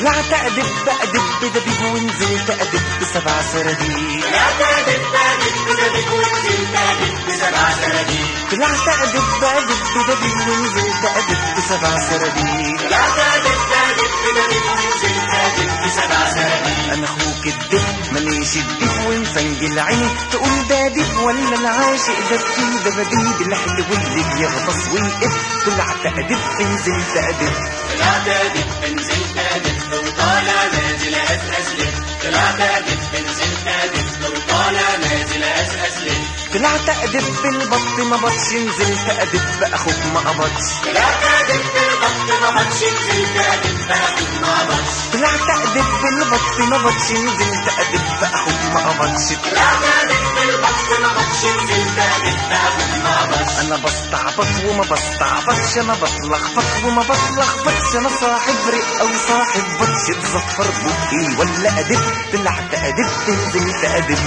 طلعت أدب دبيب ونزلت أدب بسبع سراديب. طلعت أدب دبيب ونزلت أدب بسبع سراديب. طلعت أدب دبيب ونزلت أدب بسبع سراديب. طلعت أدب دبيب ونزلت أدب بسبع سراديب. أنا أخوك الدب ماليش الدب ونفنج العين تقول ده دب ولا العاشق ده في دباديب الحلو اللي بيغطس ويقف. طلعت أدب نزلت أدب. طلعت أدب نزلت أدب وطالع نازل أسأسلك. طلعت أدب نزلت أدب وطالع نازل أسأسلك. طلعت أدب بالبط ما بطش نزلت أدب أخوك ما قبضش. طلعت أدب بالبط ما بطش نزلت أدب أخوك ما قبضش. طلعت أدب بالبط ما بطش نزلت أدب أخوك ما قبضش. طلعت أدب بالبط ما بطش نزلت أدب أخوك ما قبضش. أنا بستعبط وما بستعبطش، أنا بتلخبط وما بتلخبطش، أنا صاحب رق أو صاحب بطش تزفر بوكي ولا أدب. طلعت أدب نزلت أدب.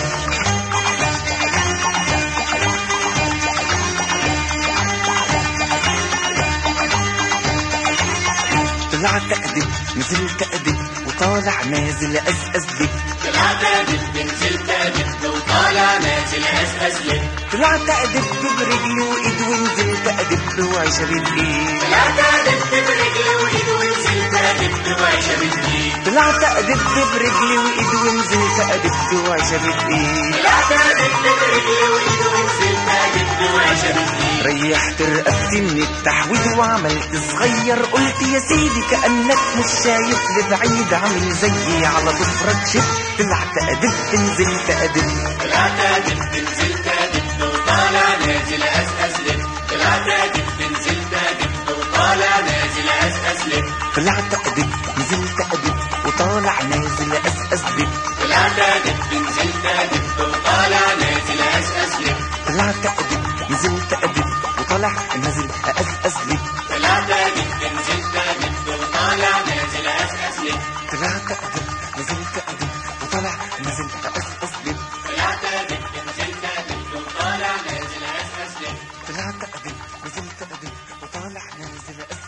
طلعت أدب نزلت أدب وطالع نازل أزأزلك. طلعت أدب نزلت أدب وطالع نازل أسأسلك. طلعت أدب برجلي وإيد ونزلت أدب وعيشة بالليل. طلعت أدب برجلي وإيد ونزلت أدب وعيشة بالليل. طلعت أدب برجلي وإيد ونزلت أدب وعيشة بالليل. طلعت أدب برجلي وإيد ونزلت أدب وعيشة بالليل. ريحت رقبتي من التحويد وعملت صغير، قلت يا سيدي كأنك مش شايف لبعيد، عامل زيي على ضفرك شب. طلعت أدب نزلت أدب. طلعت أدب نزلت أدب وطالع نازل أسأسلك. طلعت أدب نزلت أدب وطالع نازل أسأسلك. طلعت أدب نزلت أدب وطالع نازل أزأزلك. طلعت أدب نزلت أدب وطالع نازل أسأسلك. طلعت أدب نزلت أدب وطالع نازل أزأزلك. طلعت أدب نزلت أدب وطالع نازل أسأسلك. طلعت أدب نزلت أدب وطالع نازل أزأزلك. طلعت أدب نزلت أدب وطالع نازل أسأسلك. طلعت أدب نزلت أدب وطالع نازل أزأزلك.